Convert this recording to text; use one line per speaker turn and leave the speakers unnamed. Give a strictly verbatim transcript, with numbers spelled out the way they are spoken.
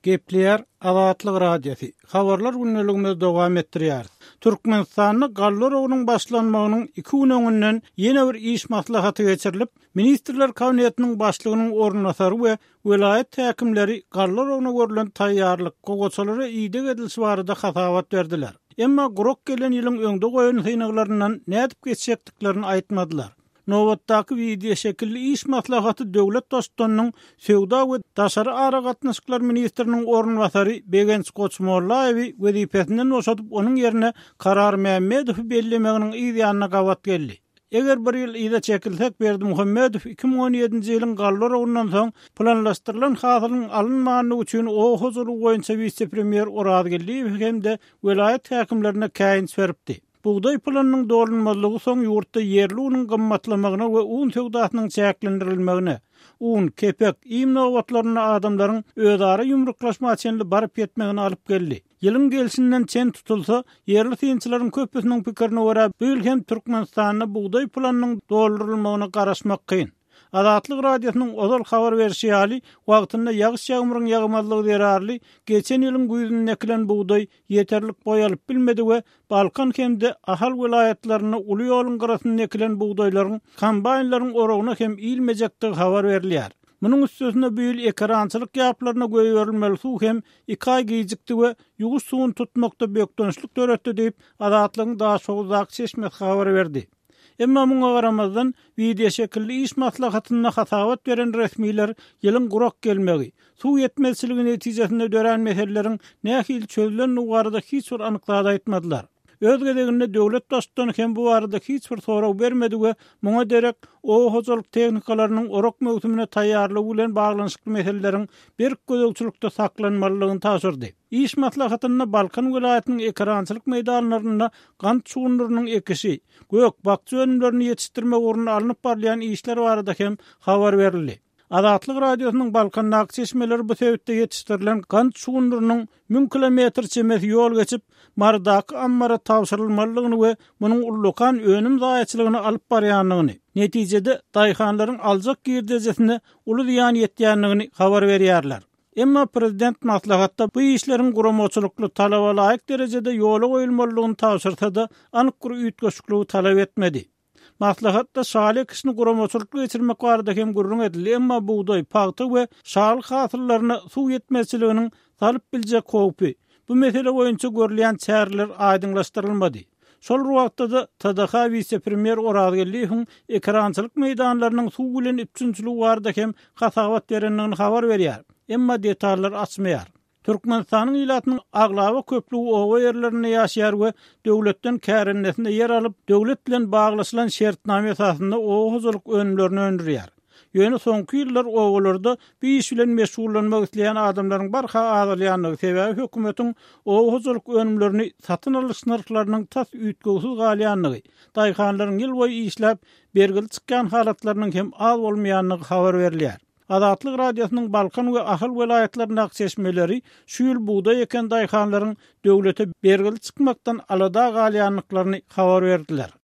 Gepleyer Azatlyk radiosu. Habarlar günneligimiz dowam etdirýär. Türkmenistanyň Gallarownyň başlanmagynyň iki gün öňünden ýene bir iş maslahaty geçirilip, Ministrler Kabinetiniň başlygynyň ornasary we vilayet häkimleri Gallarowna görülen taýýarlyk gogoçalary ýygy edilýär barada hasawat berdiler. Emma gurok gelen ýylyň öňde goýan hynaglaryndan nädip geçecekdiklerini aýtmadylar. Nowatdaky video şekilli iş maslahaty döwlet dostanyň Sewda we Daşary ara gatnaşyklar ministriniň ornasary Begenç Goçmollaýew wezipesinden boşatyp onuň ýerine Karar Mämmedow bellemeginiň ýa-da gawat geldi. Eger bir ýyl ýa-da çekilsek Berdi Muhammedow iki bin on ýedinji ýylyň Gallarowundan soň planlaşdyrylan hasylyň alynmagyny üçin o huzuru goýunça vice-premier Oraz Geldiýew hemde vilayet häkimlerine käýin beripdi. Buğday planının dolanmazlygy soň ýurtda yerli unyň gymmatlamagyna we un sewdasynyň çäklendirilmegine, un, kepek, iýim adamlaryň özara ýumruklaşma açanly baryp ýetmegine alyp geldi. Ýylyň gelşinden çen tutulsa, yerli synçylaryň köpüsiniň pikirine görä bu ýyl hem Türkmenistanyň buğday plananyň doldurulmagyna garaşmak kyn. Azatlyk radiosynyň ozal habar berişi ýaly wagtynda ýagyş ýağmurun ýagmazlygy derarly geçen ýylyň güýdünden ekilen buğday ýeterlik boýalyp bilmedi we Balkan hemde ahal vilayetlerine uly ýoluň garasynda ekilen buğdaýlaryň kombaynlaryň oragyna hem ilmejekdigi habar berilýär. Munyň üstüne bu ýyl ekrançylyk ýaplaryna goýurilmeli suw hem iki ay gijikdi we ýuguş suwuny tutmakda bökdönçlik töretdi diýip Azatlygyň daha soňuzak çeşmek habar berdi. Emma muňa garamazdan video şekilli iş maslahatyna hasawat beren resmiler ýylyň gurok gelmegi, suw ýetmezçiligi netijesinde dören meselelerin nähil çözülen ugarda hiç bir anyklady aýtmadylar. Öz gedeginde döwlet dostany hem bu arada hiç bir soraw bermedi we muňa derek o hojalyk tehnikalarynyň orok mewsümine taýýarlygy bilen baglanyşykly meseleleriň bir gözegçilikde saklanmalygyny taşyrdy. İş maslahatyna Balkan vilayetiniň ekrançylyk meýdanlarynda gant çugunlarynyň ekişi, gök bakçy önümlerini ýetişdirme ugruna alınıp barlayan işler barada hem habar berildi. Azatlyk radiosynyň Balkandaky çeşmeleri bu sebäpde ýetişdirilen gant çugunlarynyň mün kilometr çemes ýol geçip mardaky ammara tawşyrylmalygyny we munyň ullukan önüm zaýaçylygyny alyp barýanlygyny, netijede daýhanlaryň aljak girdejesine uly ýan ýetýänligini habar berýärler. Emma prezident maslahatda bu işlerin guramoçuluklu talaba laýyk derejede ýola goýulmalygyny tawşyrsa da anyk bir üýtgeçlikli talap etmedi. Maslahatda şaly kişini guramoçuluklu geçirmek barada hem gurrun edildi, emma buğday, paýty we şaly hasıllaryna suw ýetmezçiliginiň salyp biljek howpy bu mesele boýunça görülen çäreler aýdyňlaşdyrylmady. Şol wagtda da T D H vice-premier Oraz Geldiýew ekrançylyk meýdanlarynyň suw bilen üçinçiligi barada hem hasawat berenligini habar berýär, emma detallar açmaýar. Türkmenistanyň ýylatynyň aglawa köplügi owa ýerlerinde ýaşaýar we döwletden kärennesinde yer alyp, döwlet bilen baglaşylan şertname esasında owa hojalyk önümlerini öndürýär. Ýöne soňky ýyllar owalarda bu iş bilen meşgullanmak isleýän adamlaryň barha azalýanlygy sebäbi hökümetiň owa hojalyk önümlerini satyn alyş narhlarynyň tas üýtgesiz galýanlygy, daýhanlaryň ýyl boýy işläp bergili çykkan halatlarynyň hem az bolmaýanlygy habar berilýär. Azatlyk radiosynyň Balkan we ahal vilayetleriniň çeşmeleri şu ýyl buğday eken daýhanlaryň döwlete bergili çykmakdan alada galýanlyklaryny habar berdiler.